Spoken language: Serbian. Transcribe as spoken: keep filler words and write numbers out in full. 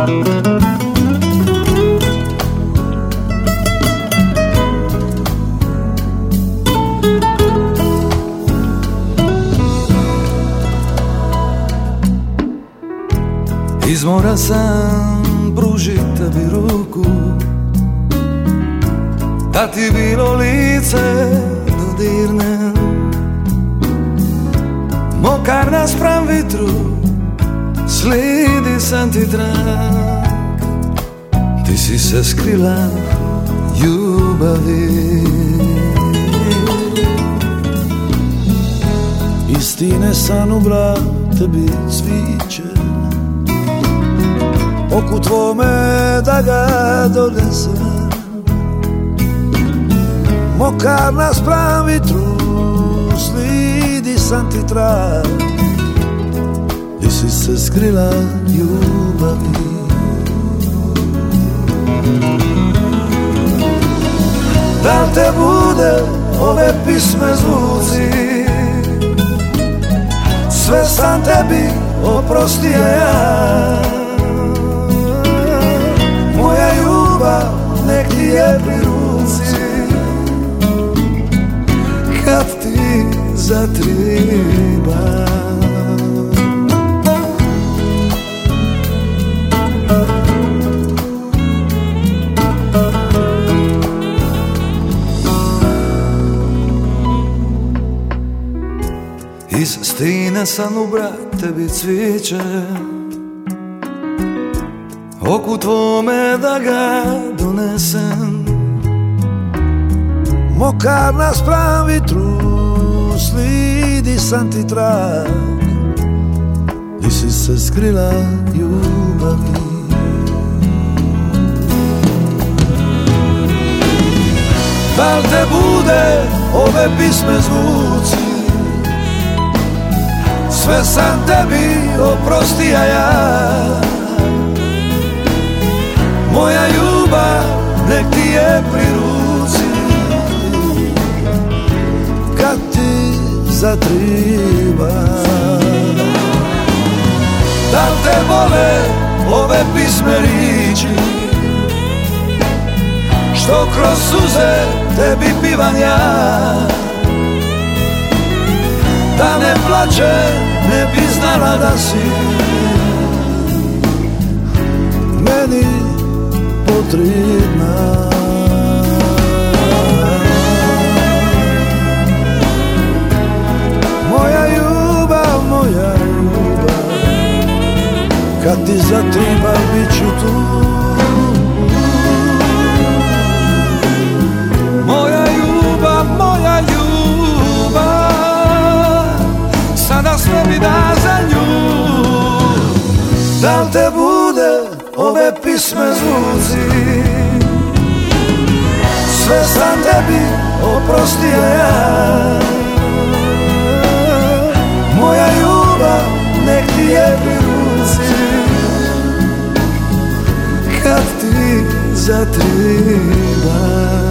Izmora sam pružit tebi ruku, da ti bilo lice dodirnem. Mokar naspram vitru, slidi sam ti trag. Ti si se skrila ljubavi. Istine san ubra tebi cviće, oku tvome da ga donesem. Mokar naspram vitru, slidi sam ti trag. Di si se skrila ljubavi. Da te bude ove pisme zvuci, sve sam tebi oprostio ja. Moja ljubav nek ti je pri ruci, kad ti zatriba. Iz stine sam ubra tebi cviće, oku tvome da ga donesem. Mokar naspram vitru, slidi sam ti trag. Di si se skrila ljubavi. Da te bude ove pisme zvuci, sve sam tebi oprostio ja. Moja ljubav nek ti je pri ruci, kad ti zatriba. Da te vole ove pisme riči, što kroz suze tebi pivam ja. Da ne plače ne bi znala da si meni potrebna. Moja ljubav, moja ljubav, kad ti zatriba bit ću tu. Moja ljubav, moja ljubav, sada sve mi da za nju. Da li te bude ove pisme zvuci, sve sam tebi oprostio ja. Moja ljubav nek ti je pri ruci, kad ti zatriba.